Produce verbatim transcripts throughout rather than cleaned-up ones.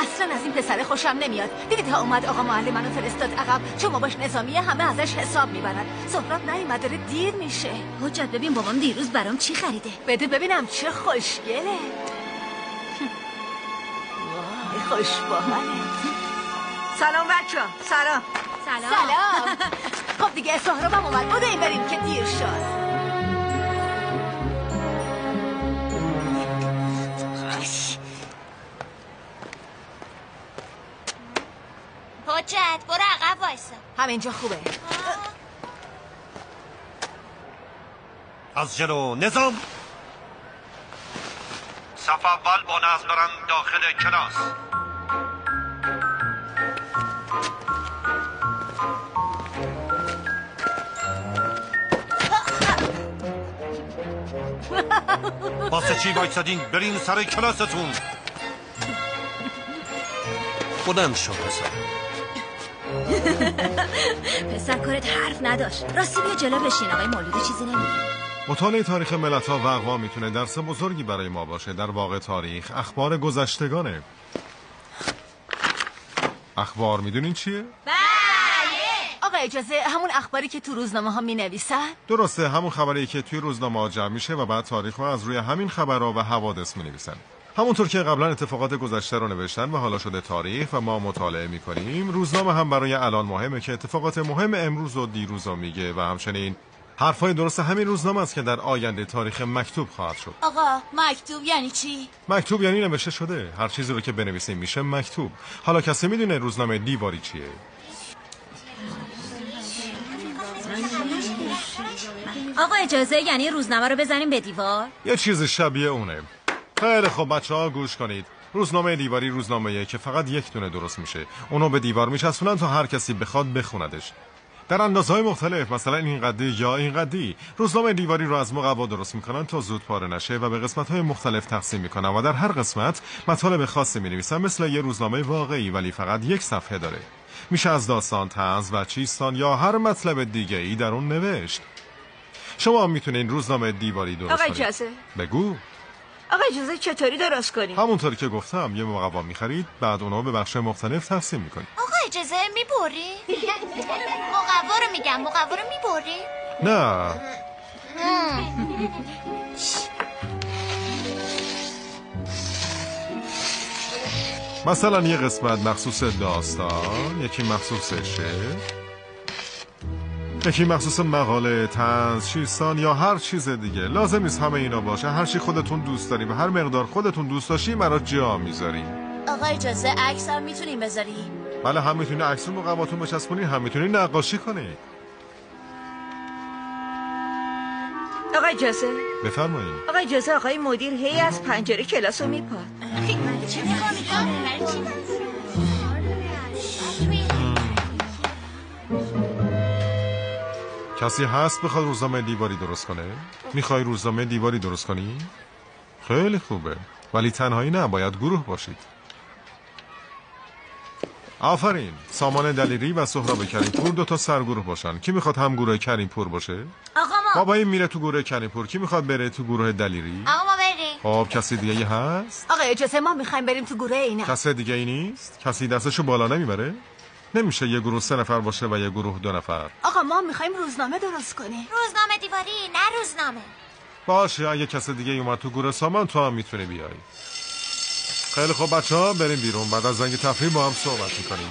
اصلا از این پسر خوشم نمیاد. دیدی تا اومد آقا معلم منو فرستاد عقب چون باباش نظامیه، همه ازش حساب میبرن. سهراب نیومد، داره دیر میشه. حجت ببین بابام دیروز برام چی خریده. بده ببینم چه خوشگله. وای خوش باحاله. سلام بچه‌ها. سلام. سلام. سلام. خب دیگه سهرابم اومد، بودیم بریم که دیر شد. حجت برو عقب وایسا. همینجا خوبه. از جلو نظام. صف اول با نظم برن داخل کلاس. واسه چی وایسادین؟ برین سر کلاستون. بلند شو پسر. پسر کارت حرف نداشت. راستی بیا جلو بشین، آقای مولودی چیزی نمیگه. مطالعه تاریخ ملت‌ها و اقوام میتونه درس بزرگی برای ما باشه. در واقع تاریخ اخبار گذشتگانه. اخبار میدونین چیه؟ بله. آقا اجازه، همون اخباری که تو روزنامه ها می نویسن؟ درسته، همون خبری که توی روزنامه ها جمع میشه و بعد تاریخ ها از روی همین خبرها و حوادث می نویسن. همونطور که قبلا اتفاقات گذشته رو نوشتن و حالا شده تاریخ و ما مطالعه میکنیم، روزنامه هم برای الان مهمه که اتفاقات مهم امروز و دیروز رو میگه و همچنین حرفای درست همین روزنامه است که در آینده تاریخ مکتوب خواهد شد. آقا مکتوب یعنی چی؟ مکتوب یعنی نوشته شده. هر چیزی رو که بنویسیم میشه مکتوب. حالا کسی میدونه روزنامه دیواری چیه؟ آقا اجازه یعنی روزنامه رو بزنیم به دیوار؟ یه چیز شبیه اونه. خیلی خب بچه‌ها گوش کنید. روزنامه دیواری روزنامه‌ایه که فقط یک دونه درست میشه. اونو به دیوار میچسبونن تا هر کسی بخواد بخوندش. در اندازه‌های مختلف، مثلا این قدی یا این قدی. روزنامه دیواری رو از مقوا درست میکنن تا زود پاره نشه و به قسمت‌های مختلف تقسیم میکنن و در هر قسمت مطالب خاصی مینویسن، مثل یه روزنامه واقعی ولی فقط یک صفحه داره. میشه از داستان، طنز و چیستان یا هر مطلب دیگه‌ای در اون نوشت. شما هم میتونین روزنامه دیواری درست کنید. آقا اجازه. بگو. آقا اجازه چطوری درست کنیم؟ همونطوری که گفتم، یه مقوا میخرید، بعد اونو به بخش مختلف تقسیم میکنید. آقا اجازه میبری؟ مقوا رو میگم، مقوا رو میبری؟ نه. مثلا یه قسمت مخصوص داستان، یکی مخصوص شعر، یکی مخصوص مقاله، طنز، شیرسان یا هر چیز دیگه. لازم نیست همه اینا باشه. هر چی خودتون دوست داریم و هر مقدار خودتون دوست داشتیم برای جا میذاریم. آقا اجازه عکس هم میتونیم بذاریم؟ بله، هم میتونید عکس رو مقواتون بچسبونید، هم میتونید نقاشی کنید. آقا اجازه. بفرمایید. آقا اجازه، آقای مدیر هی از پنجره کلاسو میپاد. چه میخوام؟ کسی هست بخواد روزنامه دیواری درست کنه؟ میخوای روزنامه دیواری درست کنی؟ خیلی خوبه، ولی تنهایی نه، باید گروه باشید. آفرین. سامان دلیری و سهراب کریمپور دو تا سرگروه باشن. کی میخواد هم گروه کریمپور باشه؟ آقا ما. بابا این میره تو گروه کریمپور، کی میخواد بره تو گروه دلیری؟ آقا ما بریم. خب کسی دیگه ای هست؟ آقا اجازه، ما میخوایم بریم تو گروه اینا. کسی دیگه ای نیست؟ کسی دستشو بالا نمیبره؟ نمیشه یه گروه سه نفر باشه و یه گروه دو نفر. آقا ما میخوایم روزنامه درست کنیم. روزنامه دیواری، نه روزنامه. باشه، اگه کسی دیگه اومد تو گروه سامان، تو هم میتونی بیای. خیلی خوب بچه‌ها، بریم بیرون. بعد از زنگ تفریح با هم صحبت میکنیم.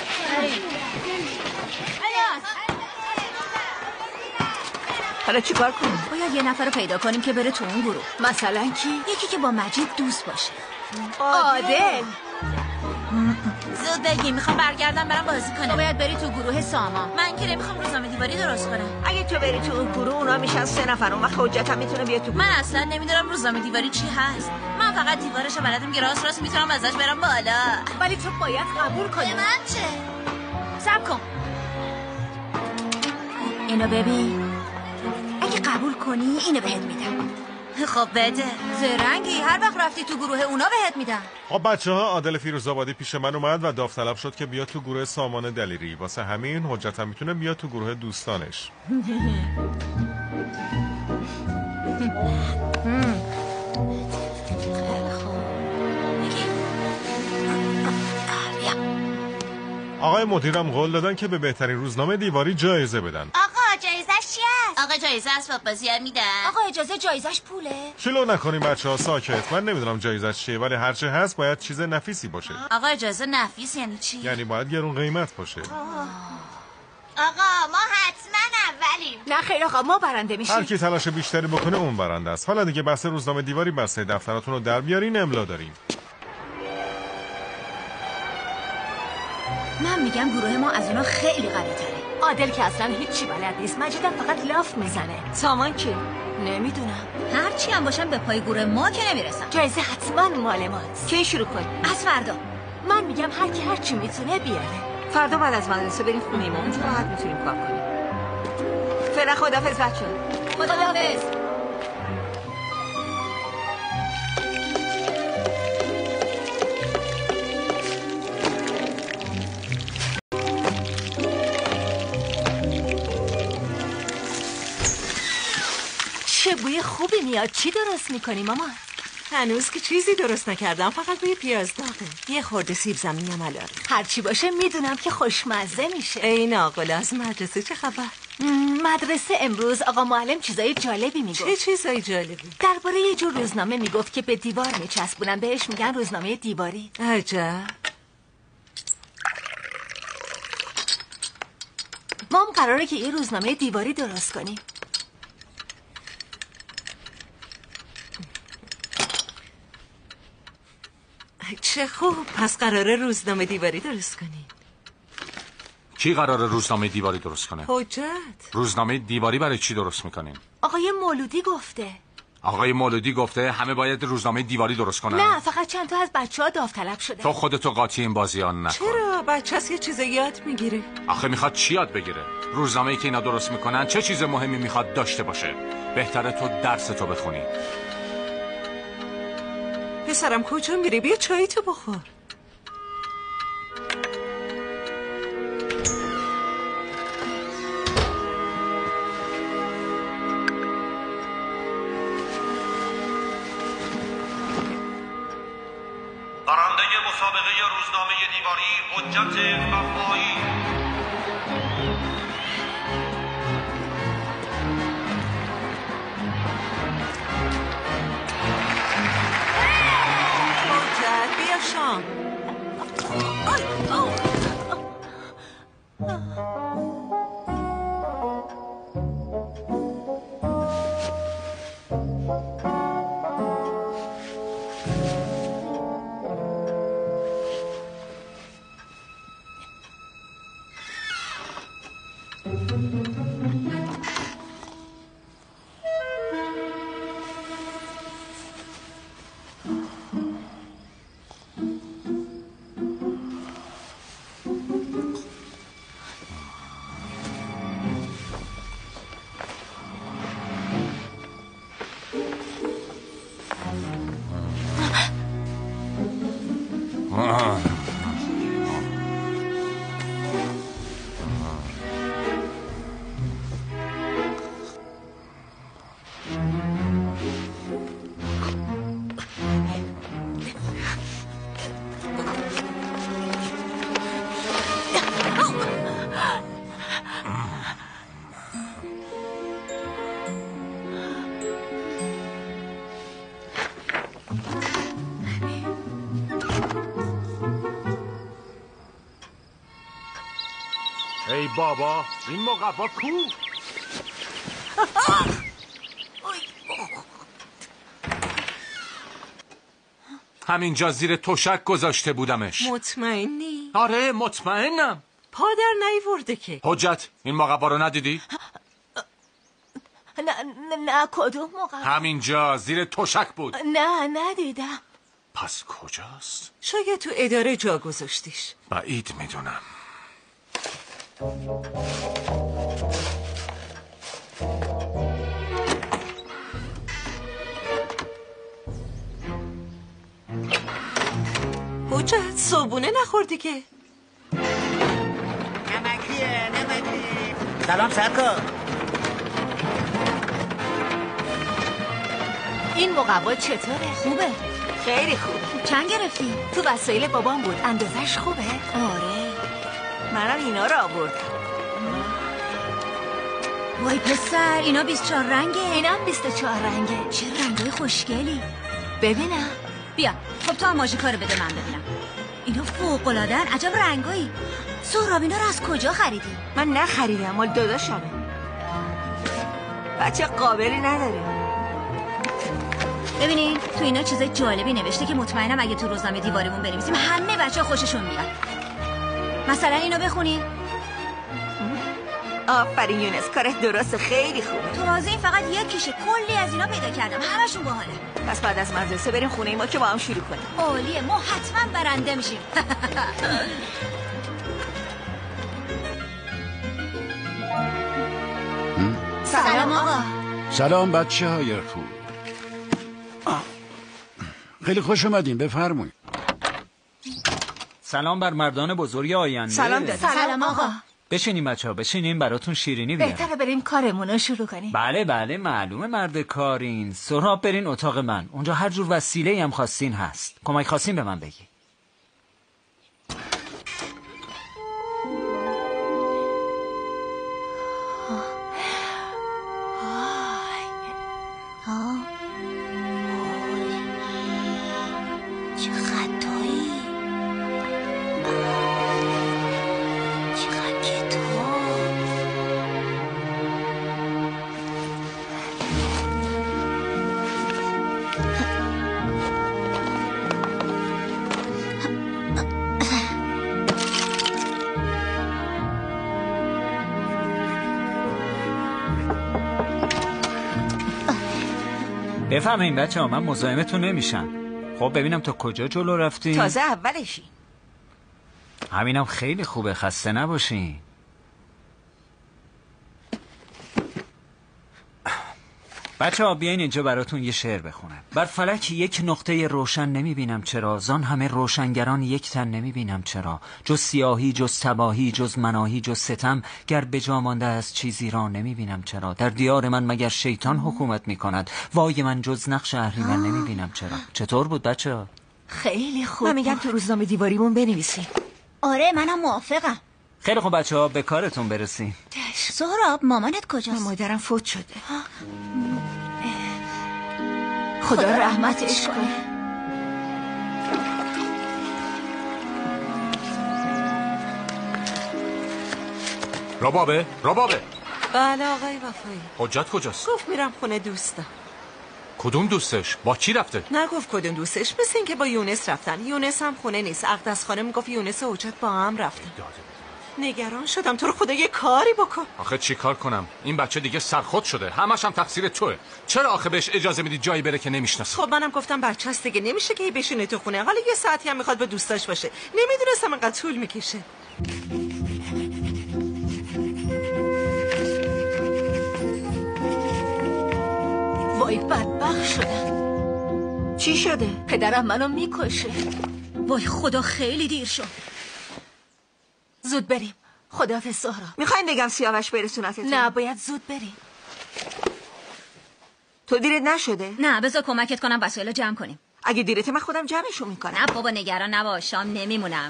حالا چیکار کنیم؟ باید یه نفر رو پیدا کنیم که بره تو اون گروه. مثلا کی؟ یکی که با مجید دوست باشه. عادل. زود بگی، میخوام برگردم برم بازی کنم. تو باید بری تو گروه سامان. من که نمیخوام روزنامه دیواری درست کنم. اگه تو بری تو اون گروه، اونا میشن سه نفر، اون وقت حجت هم میتونه بیاد تو گروه. من اصلا نمیدونم روزنامه دیواری چی هست. من فقط دیوارشو بلدم که راست راست میتونم ازش برم بالا. ولی تو باید قبول کنی. من چه؟ صبر کن. اینو ببین. اگه قبول کنی اینو بهت میدم. خب بده. زرنگی، هر وقت رفتی تو گروه اونا بهت میدم. خب بچه‌ها، عادل فیروزآبادی پیش من اومد و داوطلب شد که بیاد تو گروه سامان دلیری. واسه همین حجت هم میتونه بیاد تو گروه دوستانش. آقای مدیرم قول دادن که به بهترین روزنامه دیواری جایزه بدن. آقا جایزش چی است؟ آقا جایزه اسباب بازی هم میدن. آقا اجازه جایزش پوله؟ شلو نکنیم بچه ها، ساکت. من نمیدونم جایزش چیه، ولی هرچه هست باید چیز نفیسی باشه. آقا اجازه نفیس یعنی چی؟ یعنی باید گرون قیمت باشه. آقا ما حتما اولیم. نه خیر آقا، ما برنده میشیم. هر کی تلاش بیشتری بکنه اون برنده است. حالا دیگه بحث روزنامه دیواری بسته، دفتراتون رو در بیارین، املا داریم. من میگم گروه ما از اونا خیلی قوی‌تره. عادل که اصلا هیچی بلد نیست، مجیدم فقط لاف میزنه. سامان کی؟ نمیدونم. هرچی هم باشن به پای گروه ما که نمیرسن. جایزه حتما مال ماست. کی شروع کنیم؟ از فردا. من میگم هر کی هر چی میتونه بیاره. فردا بعد از مدرسه بریم خونه ما، اونجا راحت میتونیم کار کنیم. فعلا خدافظ بچه‌ها. خداحافظ. چه بوی خوبی میاد. چی درست میکنی مامان؟ هنوز که چیزی درست نکردم، فقط بوی پیاز داغه. یه خورده سیب زمینی هم الان. هرچی باشه میدونم که خوشمزه میشه. ای ناقل، از مدرسه چه خبر؟ مدرسه امروز آقا معلم چیزای جالبی میگفت. چه چیزای جالبی؟ درباره یه جور روزنامه میگفت که به دیوار میچسبونن، بهش میگن روزنامه دیواری. عجب. ما هم قراره که یه روزنامه دیواری درست کنیم. چه خوب، پس قراره روزنامه دیواری درست کنی. کی قراره روزنامه دیواری درست کنه؟ حجت. روزنامه دیواری برای چی درست میکنین؟ آقای مولودی گفته. آقای مولودی گفته همه باید روزنامه دیواری درست کنن؟ نه، فقط چند تا از بچه ها داوطلب شده. تو خودتو قاطی این بازیان نکن. چرا؟ بچه هست یه چیز یاد میگیره. آخه میخواد چی یاد بگیره؟ روزنامه‌ای که اینا درست میکنن چه چیز مهمی میخواد داشته باشه؟ بهتره تو درس تو بخونی. پسرم کجا میری؟ بیا چایی تو بخور. برنده مسابقه روزنامه دیواری حجت وفایی. حجت بیا شام. ای بابا، این مقوا کو؟ همینجا زیر تشک گذاشته بودمش. مطمئنی؟ آره مطمئنم. پا در نیورده که. حجت، این مقوا رو ندیدی؟ نه نه, نه کدوم موقع؟ همینجا زیر تشک بود. نه ندیدم. پس کجاست؟ شاید تو اداره جا گذاشتیش. بعید میدونم. حجت صبونه نخوردی که. نمکیه نمکی. سلام سرکار. این مقوا چطوره؟ خوبه. خیلی خوب. چند گرفتی؟ تو وسایل بابام بود. اندازش خوبه؟ آره. منم اینا رو آوردم. وای پسر، اینا بیست و چهار رنگه. اینم بیست و چهار رنگه. چه رنگای خوشگلی. ببینم. بیا خب تو هم ماژیکا رو بده من ببینم. اینا فوق‌العاده‌ان. عجب رنگایی. سهراب اینا رو از کجا خریدی؟ من نخریدم، مال داداشمه. بچه قابلی نداره. ببینین تو اینا چیزای جالبی نوشته که مطمئنم اگه تو روزنامه دیواریمون بنویسیم همه بچه‌ها خوششون میاد. مثلا اینو بخونین. آفرین یونس، کارت درست، خیلی خوبه. تو تازه این فقط یکیشه، کلی از اینا پیدا کردم، همشون باحاله. پس بعد از مدرسه بریم خونه ما که با هم شروع کنیم. عالیه، ما حتما برنده میشیم. سلام آقا. سلام بچه های خوب. خیلی خوش اومدین، بفرمایید. سلام بر مردان بزرگ آینده. سلام دادم. سلام آقا. بشینیم بچه ها، بشینیم براتون شیرینی بیارم. بهتره بریم کارمون رو شروع کنیم. بله بله معلومه مرد کارین. سهراب برین اتاق من، اونجا هر جور وسیله‌ای هم خواستین هست. کمک خواستین به من بگی. چه خطایی، چقدر کتاب. بفهمین بچه ها، من مزاحمتون نمیشم. خب ببینم تا کجا جلو رفتین؟ تازه اولشی. همینم خیلی خوبه، خسته نباشین. بچه ها بیاین اینجا براتون یه شعر بخونم. بر فلک یک نقطه روشن نمیبینم چرا، زان همه روشنگران یک تن نمیبینم چرا، جز سیاهی جز تباهی جز مناهی جز ستم، گر به جا مانده از چیزی را نمیبینم چرا، در دیار من مگر شیطان حکومت میکند، وای من جز نقش اهریمن نمیبینم چرا. چطور بود بچه ها؟ خیلی خوب. من میگم تو روزنامه دیواریمون بنویسیم. آره منم موافقم. خیلی خوب بچه ها، به کارتون برسین. سهراب مامانت کجاست؟ مادرم فوت شده. خدا رحمتش کنه. ربابه ربابه. بله آقای وفایی. حجت کجاست؟ گفت میرم خونه دوستم. کدوم دوستش؟ با کی رفته؟ نگفت کدوم دوستش، مثل این که با یونس رفتن. یونس هم خونه نیست. اقدس خانم گفت یونس و حجت با هم رفتن. نگران شدم، تو رو خدا یه کاری بکن. آخه چی کار کنم؟ این بچه دیگه سرخود شده، همش هم تقصیر توه. چرا آخه بهش اجازه میدی جایی بره که نمیشناسه؟ خب منم گفتم بچه است دیگه، نمیشه که بشینه تو خونه. حالا یه ساعتی هم میخواد با دوستاش باشه. نمیدونستم اینقدر طول میکشه. وای بدبخت شدم. چی شده؟ پدرم منو میکشه. وای خدا خیلی دیر شد. زود بریم. خداحافظ سهراب. میخواین بگم سیاوش برسونتتون؟ نه باید زود بریم. تو دیرت نشده؟ نه بذار کمکت کنم وسایل جمع کنیم. اگه دیرته من خودم جمعشو میکنم. نه بابا نگران نباش، شام نمیمونم.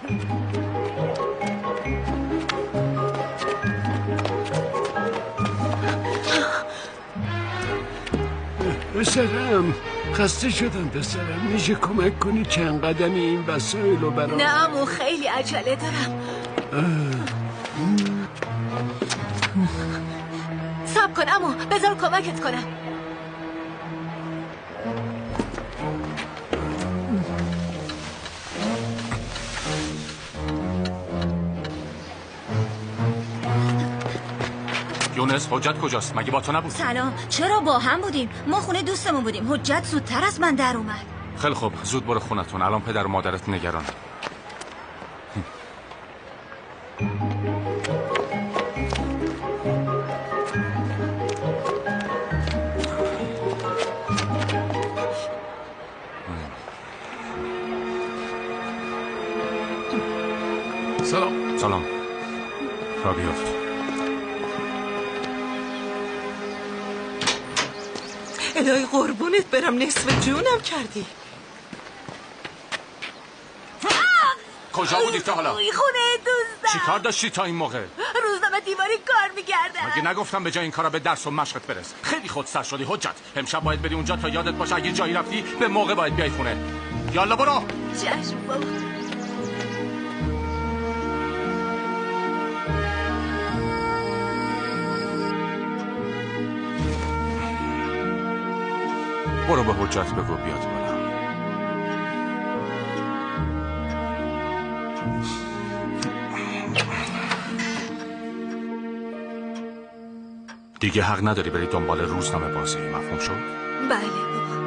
پسرم خسته شدم پسرم، میشه کمک کنی چند قدمی این وسایل رو برام؟ نه امو خیلی عجله دارم. صبر کن امو، بذار کمکت کنم. یونس، حجت کجاست؟ مگه با تو نبود؟ سلام، چرا با هم بودیم؟ ما خونه دوستمون بودیم. حجت زودتر از من در اومد. خیلی خوب، زود برو خونتون، الان پدر و مادرت نگران. سلام. سلام. را بیافت. الهی قربونت برم، نصف جونم کردی. کجا بودی تا حالا؟ خونه دوستم. چی کار داشتی تا این موقع؟ روزنامه دیواری کار میکردم. مگه نگفتم به جای این کارا به درس و مشقت برس؟ خیلی خودسر شدی حجت. امشب باید بری اونجا تا یادت باشه اگه جایی رفتی به موقع باید بیای خونه. یالا برو. چشم بابا. برو به حجت بگو بیاد بالا. دیگه حق نداری بری دنبال روزنامه بازی. مفهوم شد؟ بله بابا.